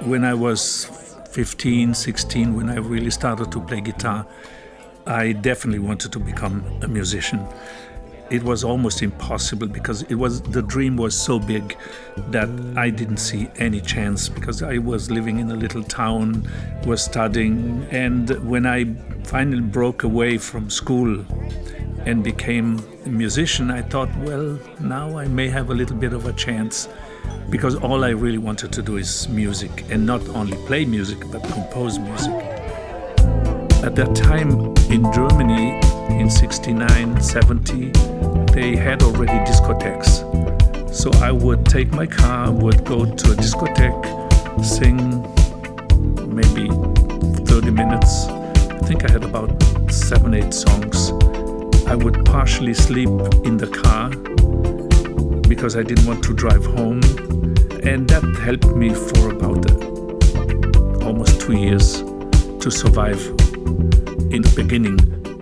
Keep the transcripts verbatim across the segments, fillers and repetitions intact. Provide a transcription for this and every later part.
When I was fifteen, sixteen, when I really started to play guitar, I definitely wanted to become a musician. It was almost impossible because it was the dream was so big that I didn't see any chance, because I was living in a little town, was studying, and when I finally broke away from school and became a musician, I thought, well, now I may have a little bit of a chance, because all I really wanted to do is music, and not only play music but compose music. At that time in Germany, in sixty-nine, seventy, they had already discotheques. So I would take my car, would go to a discotheque, sing maybe thirty minutes. I think I had about seven, eight songs. I would partially sleep in the car because I didn't want to drive home. And that helped me for about uh, almost two years to survive in the beginning.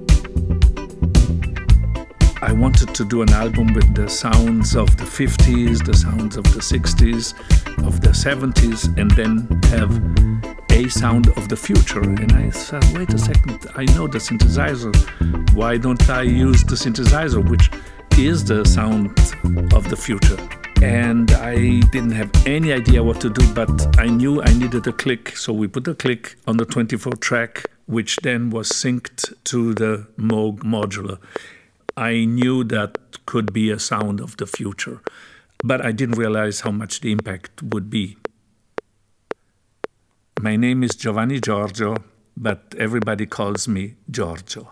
I wanted to do an album with the sounds of the fifties, the sounds of the sixties, of the seventies, and then have a sound of the future. And I said, wait a second, I know the synthesizer. Why don't I use the synthesizer, which is the sound of the future? And I didn't have any idea what to do, but I knew I needed a click. So we put a click on the twenty-four track, which then was synced to the Moog modular. I knew that could be a sound of the future, but I didn't realize how much the impact would be. My name is Giovanni Giorgio, but everybody calls me Giorgio.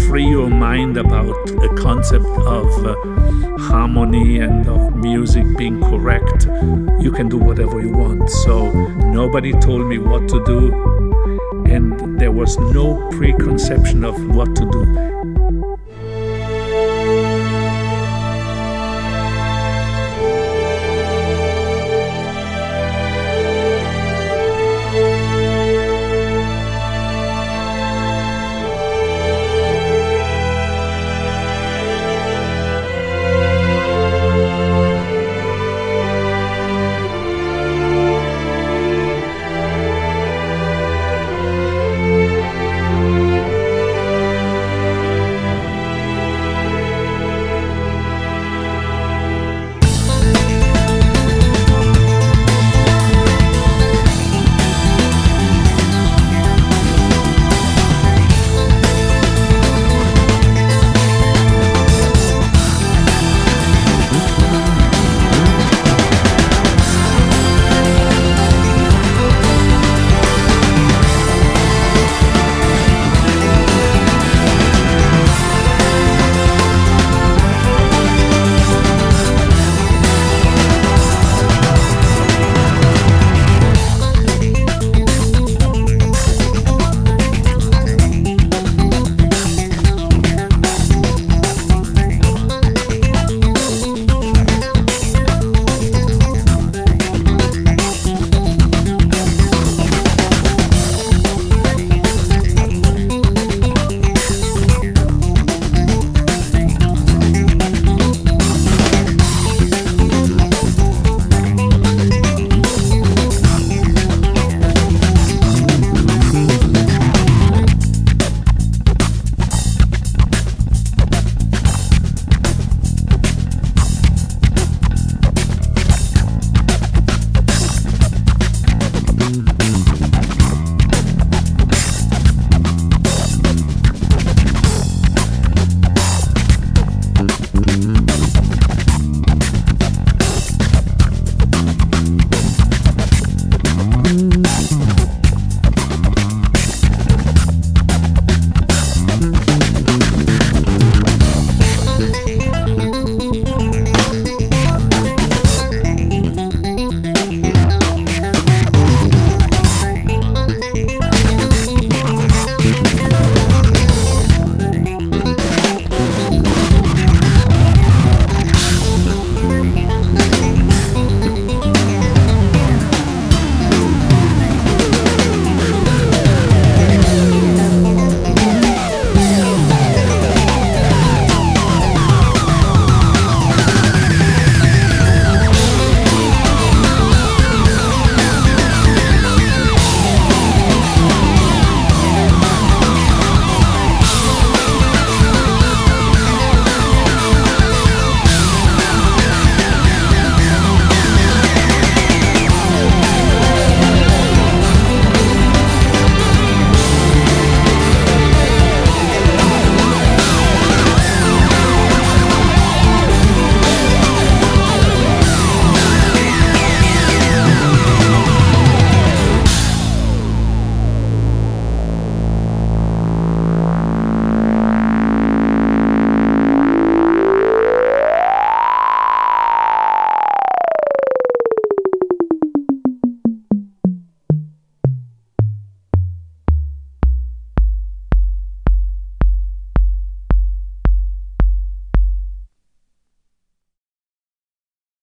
free your mind about a concept of uh, harmony and of music being correct, you can do whatever you want. So nobody told me what to do, and there was no preconception of what to do.